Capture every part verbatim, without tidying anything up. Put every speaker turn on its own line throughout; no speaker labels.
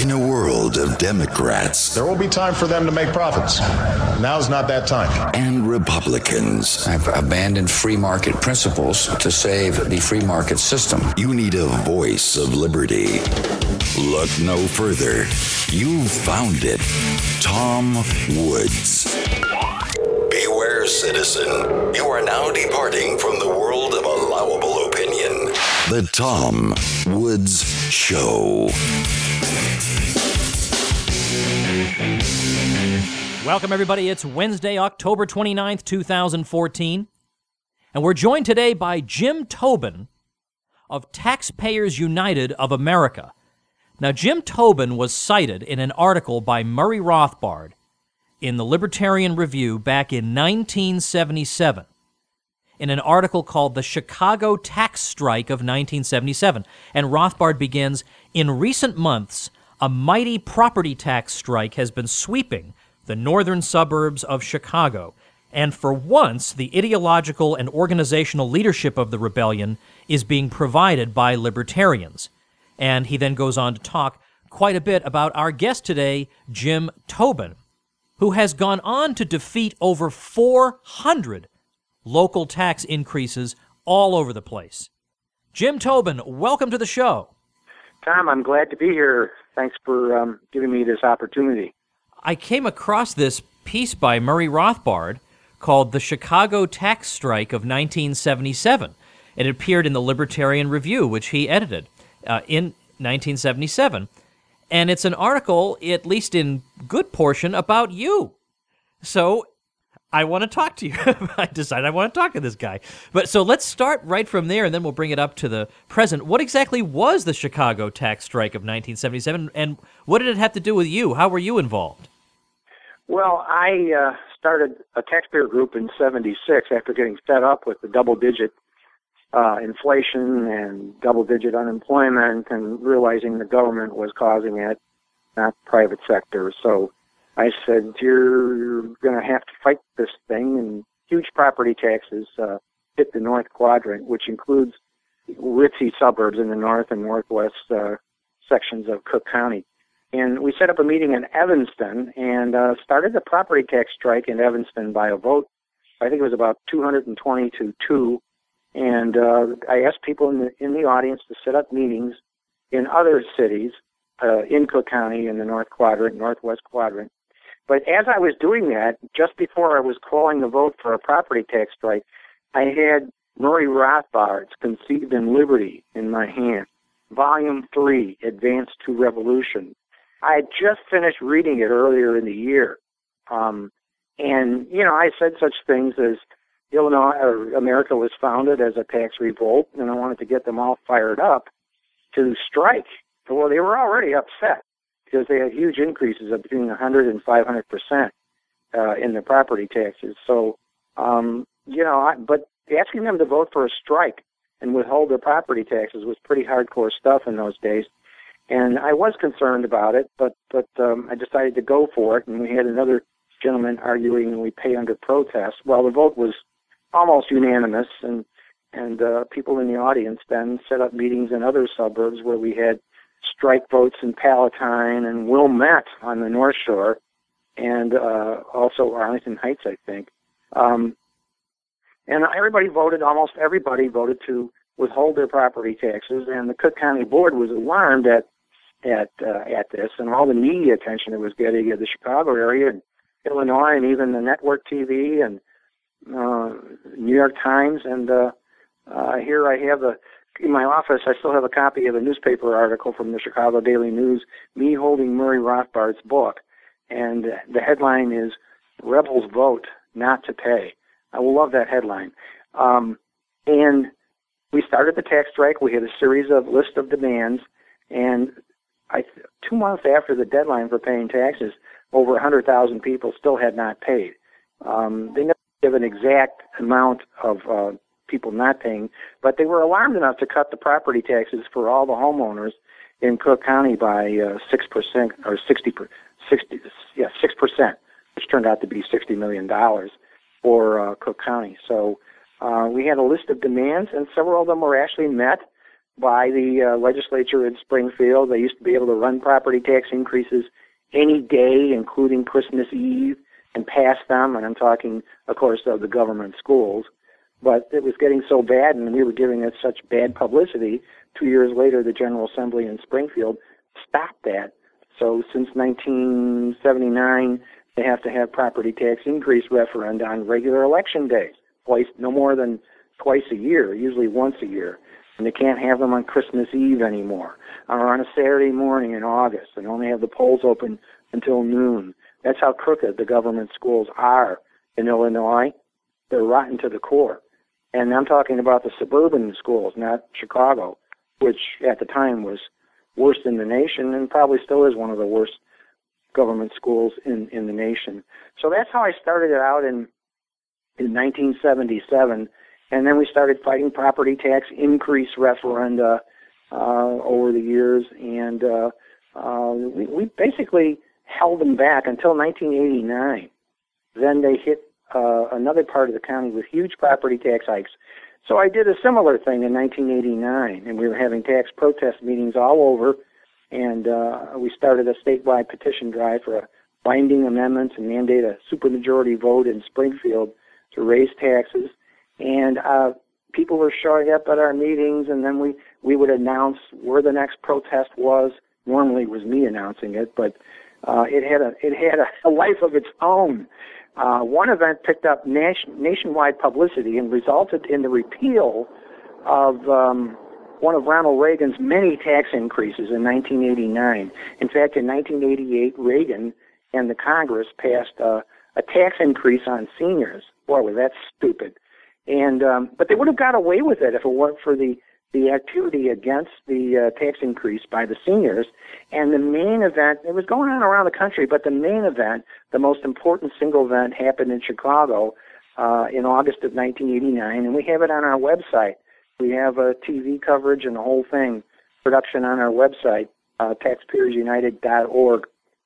In a world of Democrats,
there will be time for them to make profits. Now's not that time.
And Republicans.
I've abandoned free market principles to save the free market system.
You need a voice of liberty. Look no further. You've found it. Tom Woods. Beware, citizen. You are now departing from the world of allowable opinion. The Tom Woods Show.
Welcome, everybody. It's Wednesday, October twenty-ninth, two thousand fourteen. And we're joined today by Jim Tobin of Taxpayers United of America. Now, Jim Tobin was cited in an article by Murray Rothbard in the Libertarian Review back in nineteen seventy-seven, in an article called The Chicago Tax Strike of nineteen seventy-seven. And Rothbard begins, "In recent months, a mighty property tax strike has been sweeping the northern suburbs of Chicago, and for once, the ideological and organizational leadership of the rebellion is being provided by libertarians." And he then goes on to talk quite a bit about our guest today, Jim Tobin, who has gone on to defeat over four hundred local tax increases all over the place. Jim Tobin, welcome to the show.
Tom, I'm glad to be here. Thanks for um, giving me this opportunity.
I came across this piece by Murray Rothbard called The Chicago Tax Strike of nineteen seventy-seven. It appeared in the Libertarian Review, which he edited uh, in nineteen seventy-seven. And it's an article, at least in good portion, about you. So I want to talk to you. I decided I want to talk to this guy. But so let's start right from there, and then we'll bring it up to the present. What exactly was the Chicago Tax Strike of nineteen seventy-seven, and what did it have to do with you? How were you involved?
Well, I uh, started a taxpayer group in seventy-six after getting fed up with the double-digit uh, inflation and double-digit unemployment and realizing the government was causing it, not the private sector. So I said, you're going to have to fight this thing, and huge property taxes uh, hit the North Quadrant, which includes ritzy suburbs in the north and northwest uh, sections of Cook County. And we set up a meeting in Evanston and uh, started the property tax strike in Evanston by a vote. I think it was about two hundred twenty to two. And uh, I asked people in the in the audience to set up meetings in other cities uh, in Cook County in the North Quadrant, Northwest Quadrant. But as I was doing that, just before I was calling the vote for a property tax strike, I had Murray Rothbard's Conceived in Liberty in my hand, Volume three, Advance to Revolution. I had just finished reading it earlier in the year. Um, and, you know, I said such things as Illinois, or America was founded as a tax revolt, and I wanted to get them all fired up to strike. Well, they were already upset because they had huge increases of between one hundred and five hundred percent uh, in the property taxes. So, um, you know, I, but asking them to vote for a strike and withhold their property taxes was pretty hardcore stuff in those days. And I was concerned about it, but but um, I decided to go for it. And we had another gentleman arguing we pay under protest. Well, the vote was almost unanimous, and and uh, people in the audience then set up meetings in other suburbs where we had strike votes in Palatine and Wilmette on the North Shore, and uh, also Arlington Heights, I think. Um, and everybody voted, almost everybody voted to withhold their property taxes, and the Cook County Board was alarmed at at uh, at this and all the media attention it was getting in the Chicago area and Illinois, and even the network T V and uh, New York Times. And uh, uh, here I have a in my office. I still have a copy of a newspaper article from the Chicago Daily News, me holding Murray Rothbard's book, and the headline is "Rebels Vote Not to Pay." I will love that headline. Um, and we started the tax strike. We had a series of list of demands, and I, two months after the deadline for paying taxes, over one hundred thousand people still had not paid. Um, they never give an exact amount of uh, people not paying, but they were alarmed enough to cut the property taxes for all the homeowners in Cook County by uh, six percent or sixty, sixty, yeah, six percent, which turned out to be sixty million dollars for uh, Cook County. So uh, we had a list of demands, and several of them were actually met. by the uh, legislature in Springfield. They used to be able to run property tax increases any day, including Christmas Eve, and pass them. And I'm talking, of course, of the government schools. But it was getting so bad, and we were giving it such bad publicity. Two years later, the General Assembly in Springfield stopped that. So since nineteen seventy-nine, they have to have property tax increase referenda on regular election days, twice, no more than twice a year, usually once a year. And they can't have them on Christmas Eve anymore, or on a Saturday morning in August. They only have the polls open until noon. That's how crooked the government schools are in Illinois. They're rotten to the core. And I'm talking about the suburban schools, not Chicago, which at the time was worst in the nation and probably still is one of the worst government schools in, in the nation. So that's how I started it out in in nineteen seventy-seven. And then we started fighting property tax increase referenda uh, over the years. And uh, uh, we, we basically held them back until nineteen eighty-nine. Then they hit uh, another part of the county with huge property tax hikes. So I did a similar thing in nineteen eighty-nine, and we were having tax protest meetings all over, and uh, we started a statewide petition drive for a binding amendments and mandate a supermajority vote in Springfield to raise taxes. And uh, people were showing up at our meetings, and then we, we would announce where the next protest was. Normally it was me announcing it, but uh, it had a it had a, a life of its own. Uh, one event picked up nation, nationwide publicity and resulted in the repeal of um, one of Ronald Reagan's many tax increases in nineteen eighty-nine. In fact, in nineteen eighty-eight, Reagan and the Congress passed uh, a tax increase on seniors. Boy, was that stupid. And um, but they would have got away with it if it weren't for the, the activity against the uh, tax increase by the seniors. And the main event, it was going on around the country, but the main event, the most important single event, happened in Chicago uh, in August of nineteen eighty-nine, and we have it on our website. We have a T V coverage and the whole thing, production on our website, uh, taxpayers united dot org.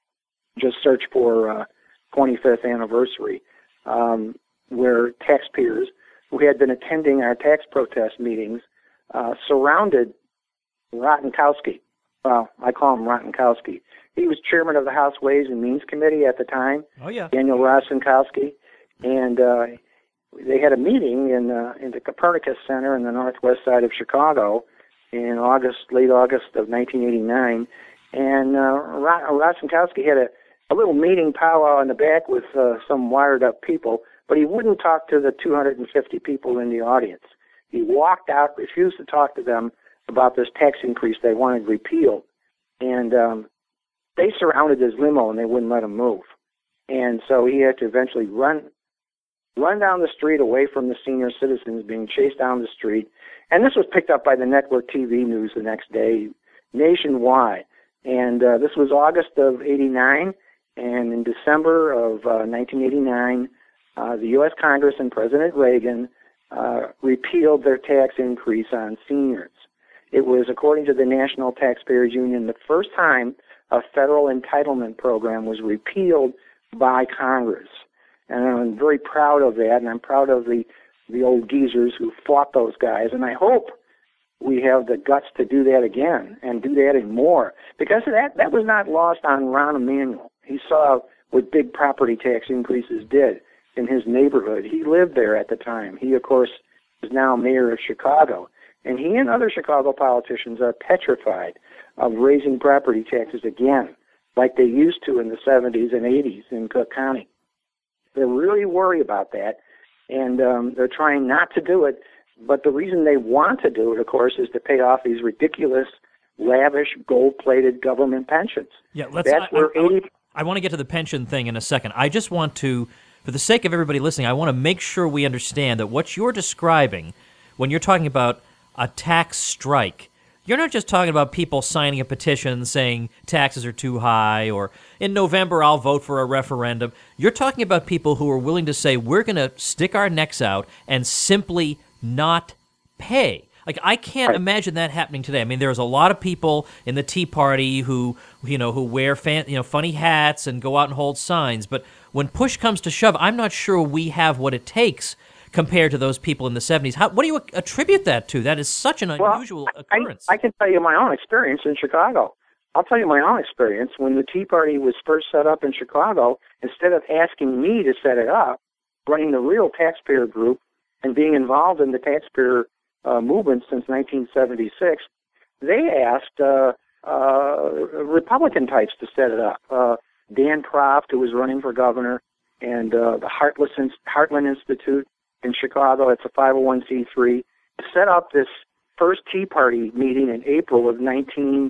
Just search for uh, twenty-fifth anniversary, um, where taxpayers who had been attending our tax protest meetings uh, surrounded Rotenkowski. Well, I call him Rotenkowski. He was chairman of the House Ways and Means Committee at the time.
Oh, yeah.
Daniel Rostenkowski. And uh, they had a meeting in, uh, in the Copernicus Center in the northwest side of Chicago in August, late August of nineteen eighty-nine. And uh, Rostenkowski had a, a little meeting powwow in the back with uh, some wired-up people, but he wouldn't talk to the two hundred fifty people in the audience. He walked out, refused to talk to them about this tax increase they wanted repealed. And um, they surrounded his limo and they wouldn't let him move. And so he had to eventually run run down the street away from the senior citizens being chased down the street. And this was picked up by the network T V news the next day, nationwide. And uh, this was August of eighty-nine, and in December of uh, nineteen eighty-nine, uh, the U S Congress and President Reagan uh, repealed their tax increase on seniors. It was, according to the National Taxpayers Union, the first time a federal entitlement program was repealed by Congress. And I'm very proud of that, and I'm proud of the, the old geezers who fought those guys, and I hope we have the guts to do that again and do that and more, because that, that was not lost on Rahm Emanuel. He saw what big property tax increases did in his neighborhood. He lived there at the time. He, of course, is now mayor of Chicago, and he and other Chicago politicians are petrified of raising property taxes again, like they used to in the seventies and eighties in Cook County. They're really worried about that, and um, they're trying not to do it. But the reason they want to do it, of course, is to pay off these ridiculous, lavish, gold-plated government pensions.
Yeah, let's.
That's
I,
where
I,
eighty.
I want to get to the pension thing in a second. I just want to, for the sake of everybody listening, I want to make sure we understand that what you're describing when you're talking about a tax strike, you're not just talking about people signing a petition saying taxes are too high, or in November I'll vote for a referendum. You're talking about people who are willing to say we're going to stick our necks out and simply not pay. Like, I can't
Right.
imagine that happening today. I mean, there's a lot of people in the Tea Party who, you know, who wear fan, you know, funny hats and go out and hold signs. But when push comes to shove, I'm not sure we have what it takes. compared to those people in the seventies. How, what do you attribute that to? That is such an unusual
well,
occurrence.
I, I can tell you my own experience in Chicago. I'll tell you my own experience. When the Tea Party was first set up in Chicago, instead of asking me to set it up, running the real taxpayer group and being involved in the taxpayer uh, movement since nineteen seventy-six, they asked uh, uh, Republican types to set it up. Uh, Dan Proft, who was running for governor, and uh, the Heartland, Heartland Institute in Chicago, it's a five oh one c three, set up this first Tea Party meeting in April of nineteen,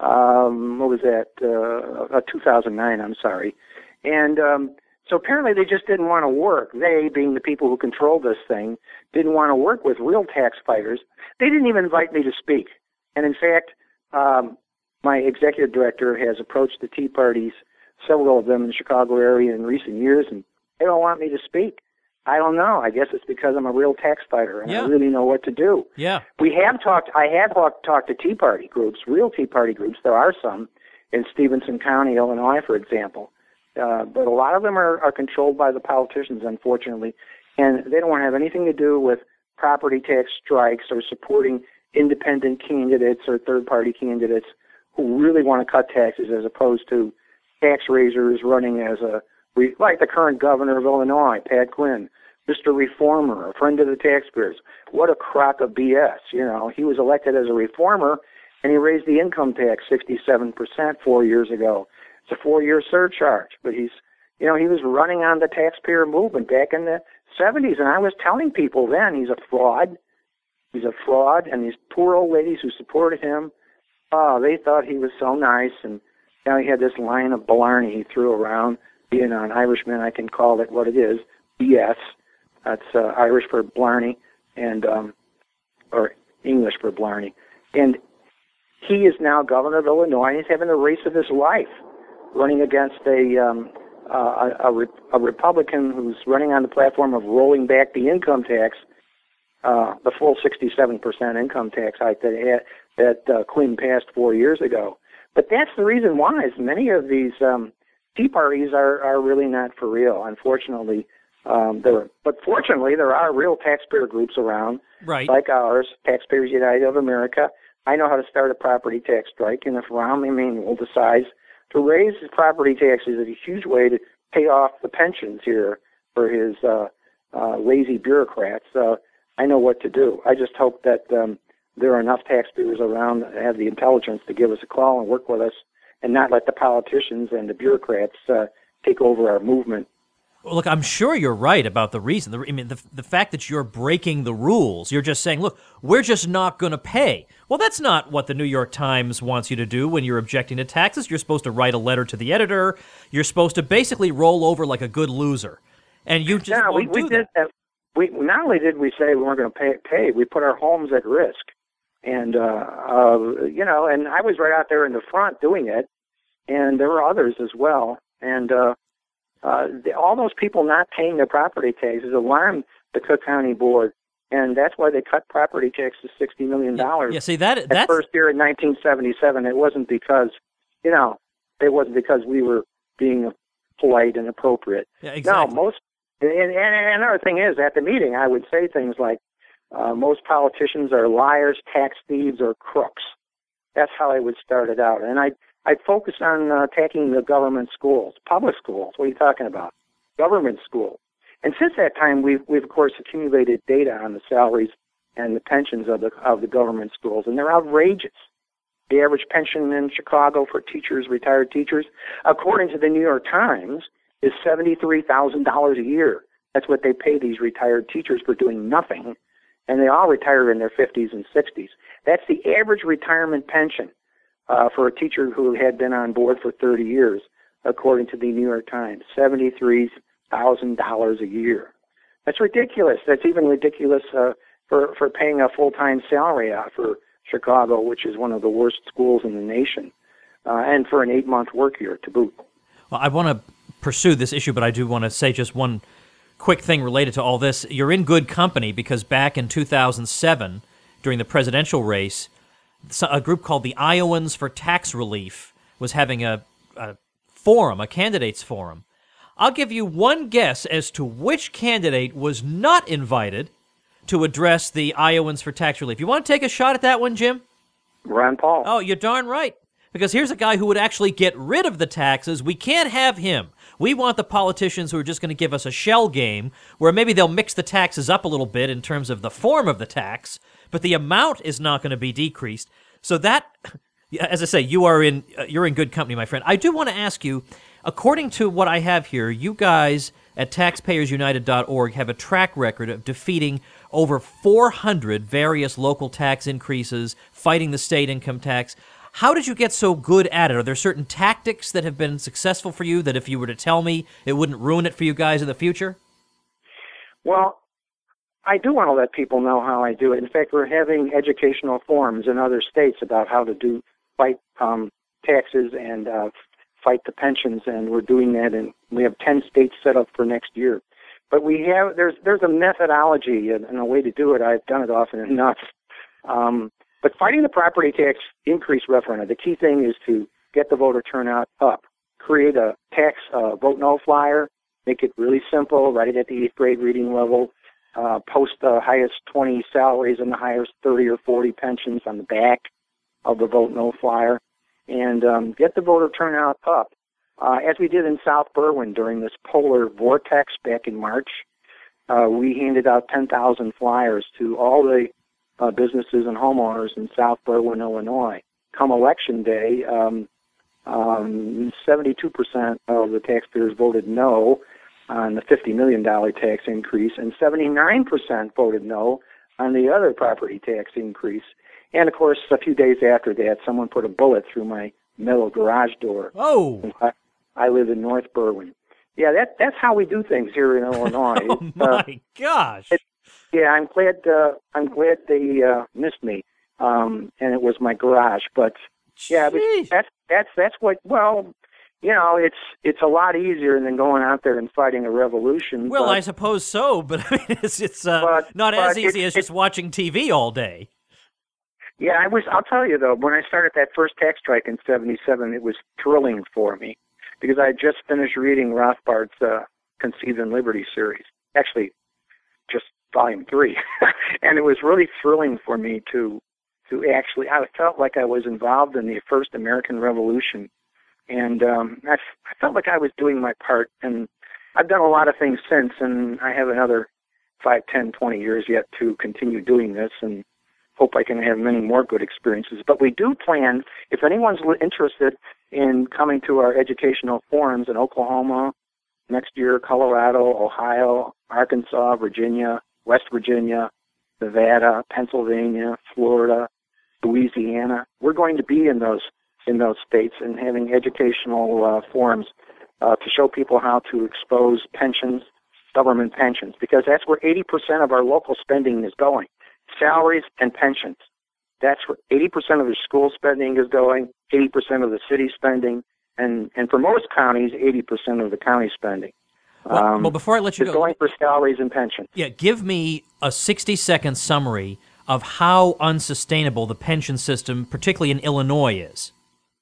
um, what was that, uh, uh, two thousand nine, I'm sorry. And um, so apparently they just didn't want to work. They, being the people who controlled this thing, didn't want to work with real tax fighters. They didn't even invite me to speak. And in fact, um, my executive director has approached the Tea Parties, several of them in the Chicago area in recent years, and they don't want me to speak. I don't know. I guess it's because I'm a real tax fighter, and
yeah.
I really know what to do.
Yeah.
We have talked, I have talked, talked to Tea Party groups, real Tea Party groups. There are some in Stevenson County, Illinois, for example. Uh, but a lot of them are, are controlled by the politicians, unfortunately, and they don't want to have anything to do with property tax strikes or supporting independent candidates or third-party candidates who really want to cut taxes, as opposed to tax raisers running as a, like the current governor of Illinois, Pat Quinn, Mister Reformer, a friend of the taxpayers. What a crock of B S. You know, he was elected as a reformer, and he raised the income tax sixty-seven percent four years ago. It's a four-year surcharge, but he's, you know, he was running on the taxpayer movement back in the seventies, and I was telling people then he's a fraud. He's a fraud, and these poor old ladies who supported him, oh, they thought he was so nice, and now he had this line of Blarney he threw around. Being an Irishman, I can call it what it is, B S. That's uh, Irish for Blarney, and um, or English for Blarney. And he is now governor of Illinois. He's having the race of his life, running against a um, uh, a, a, a Republican who's running on the platform of rolling back the income tax, uh, the full sixty-seven percent income tax hike that that uh, Quinn passed four years ago. But that's the reason why, is many of these um, Tea Parties are, are really not for real, unfortunately. Um, there, but fortunately, there are real taxpayer groups around,
right,
like ours, Taxpayers United of America. I know how to start a property tax strike, and if Rahm Emanuel decides to raise his property taxes, it's a huge way to pay off the pensions here for his uh, uh, lazy bureaucrats. Uh, I know what to do. I just hope that um, there are enough taxpayers around that have the intelligence to give us a call and work with us, and not let the politicians and the bureaucrats uh, take over our movement.
Well, look, I'm sure you're right about the reason. The, I mean, the, the fact that you're breaking the rules. You're just saying, look, we're just not going to pay. Well, that's not what the New York Times wants you to do when you're objecting to taxes. You're supposed to write a letter to the editor. You're supposed to basically roll over like a good loser. And you just
yeah,
won't
we, we
do
did
that.
that. We, not only did we say we weren't going to pay, pay, we put our homes at risk. And, uh, uh, you know, and I was right out there in the front doing it. And there were others as well. And uh, uh, the, all those people not paying their property taxes alarmed the Cook County Board, and that's why they cut property taxes sixty million dollars.
Yeah, yeah, see, that,
that
that's...
first year in nineteen seventy-seven. It wasn't because, you know, it wasn't because we were being polite and appropriate.
Yeah, exactly.
No, most, and, and, and another thing is, at the meeting, I would say things like, uh, most politicians are liars, tax thieves, or crooks. That's how I would start it out. And I'd, I'd focus on uh, attacking the government schools, public schools. What are you talking about? Government schools. And since that time, we've, we've of course, accumulated data on the salaries and the pensions of the of the government schools, and they're outrageous. The average pension in Chicago for teachers, retired teachers, according to the New York Times, is seventy-three thousand dollars a year. That's what they pay these retired teachers for doing nothing, and they all retire in their fifties and sixties. That's the average retirement pension uh, for a teacher who had been on board for thirty years, according to the New York Times, seventy-three thousand dollars a year. That's ridiculous. That's even ridiculous uh, for, for paying a full-time salary out for Chicago, which is one of the worst schools in the nation, uh, and for an eight-month work year to boot.
Well, I want to pursue this issue, but I do want to say just one quick thing related to all this. You're in good company, because back in two thousand seven, during the presidential race, a group called the Iowans for Tax Relief was having a, a forum, a candidates forum. I'll give you one guess as to which candidate was not invited to address the Iowans for tax relief. You want to take a shot at that one, Jim?
Ron Paul.
Oh, you're darn right. Because here's a guy who would actually get rid of the taxes. We can't have him. We want the politicians who are just going to give us a shell game where maybe they'll mix the taxes up a little bit in terms of the form of the tax, but the amount is not going to be decreased. So that, as I say, you are in you're in good company, my friend. I do want to ask you, according to what I have here, you guys at taxpayers united dot org have a track record of defeating over four hundred various local tax increases, fighting the state income tax. How did you get so good at it? Are there certain tactics that have been successful for you that if you were to tell me, it wouldn't ruin it for you guys in the future?
Well, I do want to let people know how I do it. In fact, we're having educational forums in other states about how to do fight um, taxes and uh, fight the pensions, and we're doing that, and we have ten states set up for next year. But we have there's there's a methodology and, and a way to do it. I've done it often enough. Um, But fighting the property tax increase referendum, the key thing is to get the voter turnout up. Create a tax uh, vote no flyer, make it really simple, write it at the eighth grade reading level, uh, post the highest twenty salaries and the highest thirty or forty pensions on the back of the vote no flyer, and um, get the voter turnout up. Uh, as we did in South Berwyn during this polar vortex back in March, uh, we handed out ten thousand flyers to all the Uh, businesses and homeowners in South Berwyn, Illinois. Come election day, um, um, seventy-two percent of the taxpayers voted no on the fifty million dollars tax increase, and seventy-nine percent voted no on the other property tax increase. And, of course, a few days after that, someone put a bullet through my metal garage door.
Oh!
I, I live in North Berwyn. Yeah, that, that's how we do things here in Illinois.
Oh, my uh, gosh!
It, Yeah, I'm glad. Uh, I'm glad they uh, missed me, um, and it was my garage. But yeah, but that's that's that's what. Well, you know, it's it's a lot easier than going out there and fighting a revolution.
Well,
but,
I suppose so, but I mean, it's it's uh,
but,
not
but
as easy
it,
as
it,
just watching T V all day.
Yeah, I was. I'll tell you though, when I started that first tax strike in seventy-seven, it was thrilling for me because I had just finished reading Rothbard's uh, Conceived in Liberty series. Actually, just volume three. And it was really thrilling for me to to actually, I felt like I was involved in the first American Revolution. And um, I, I felt like I was doing my part. And I've done a lot of things since, and I have another five, ten, twenty years yet to continue doing this, and hope I can have many more good experiences. But we do plan, if anyone's interested in coming to our educational forums in Oklahoma, next year, Colorado, Ohio, Arkansas, Virginia, West Virginia, Nevada, Pennsylvania, Florida, Louisiana. We're going to be in those in those states and having educational uh, forums uh, to show people how to expose pensions, government pensions, because that's where eighty percent of our local spending is going. Salaries and pensions. That's where eighty percent of the school spending is going, eighty percent of the city spending, and, and for most counties, eighty percent of the county spending.
Well,
um,
well, before I let you
is
go,
going for salaries and pensions.
Yeah, give me a sixty-second summary of how unsustainable the pension system, particularly in Illinois, is.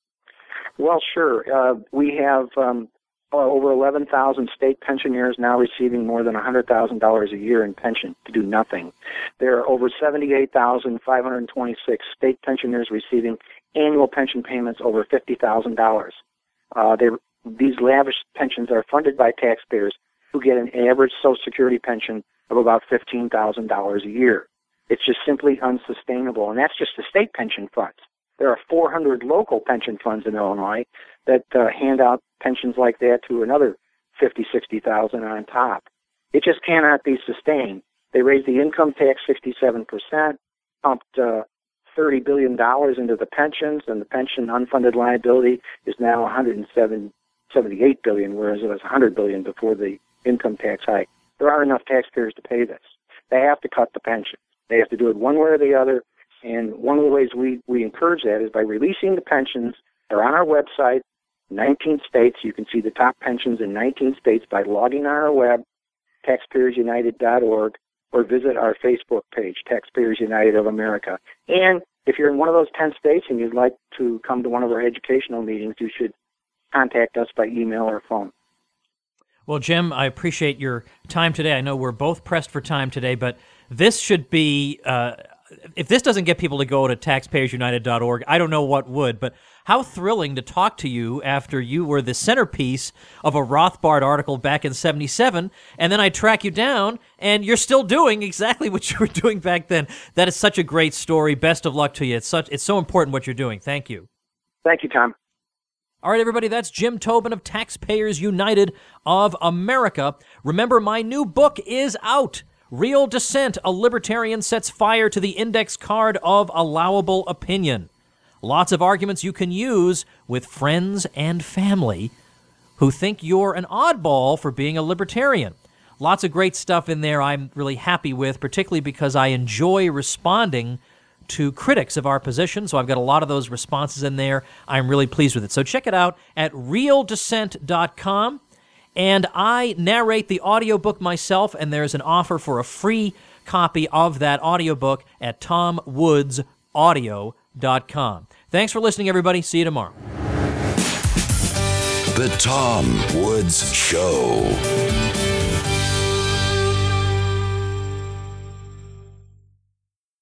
Well, sure. Uh, we have um, over eleven thousand state pensioners now receiving more than one hundred thousand dollars a year in pension to do nothing. There are over seventy-eight thousand five hundred twenty-six state pensioners receiving annual pension payments over fifty thousand dollars. Uh, these lavish pensions are funded by taxpayers who get an average Social Security pension of about fifteen thousand dollars a year. It's just simply unsustainable, and that's just the state pension funds. There are four hundred local pension funds in Illinois that uh, hand out pensions like that to another fifty, sixty thousand on top. It just cannot be sustained. They raised the income tax sixty-seven percent, pumped uh, thirty billion dollars into the pensions, and the pension unfunded liability is now one hundred seventy-eight billion dollars, whereas it was one hundred billion dollars before the income tax hike. There aren't enough taxpayers to pay this. They have to cut the pension. They have to do it one way or the other. And one of the ways we, we encourage that is by releasing the pensions. They're on our website, nineteen states. You can see the top pensions in nineteen states by logging on our web, taxpayers united dot org, or visit our Facebook page, Taxpayers United of America. And if you're in one of those ten states and you'd like to come to one of our educational meetings, you should contact us by email or phone.
Well, Jim, I appreciate your time today. I know we're both pressed for time today, but this should be, uh, if this doesn't get people to go to taxpayers united dot org, I don't know what would, but how thrilling to talk to you after you were the centerpiece of a Rothbard article back in seventy-seven, and then I track you down, and you're still doing exactly what you were doing back then. That is such a great story. Best of luck to you. It's such it's so important what you're doing. Thank you.
Thank you, Tom.
All right, everybody, that's Jim Tobin of Taxpayers United of America. Remember, my new book is out. Real Dissent, A Libertarian Sets Fire to the Index Card of Allowable Opinion. Lots of arguments you can use with friends and family who think you're an oddball for being a libertarian. Lots of great stuff in there I'm really happy with, particularly because I enjoy responding to critics of our position, so I've got a lot of those responses in there. I'm really pleased with it. So check it out at real dissent dot com, and I narrate the audiobook myself, and there's an offer for a free copy of that audiobook at tom woods audio dot com. Thanks for listening, everybody. See you tomorrow.
The Tom Woods Show.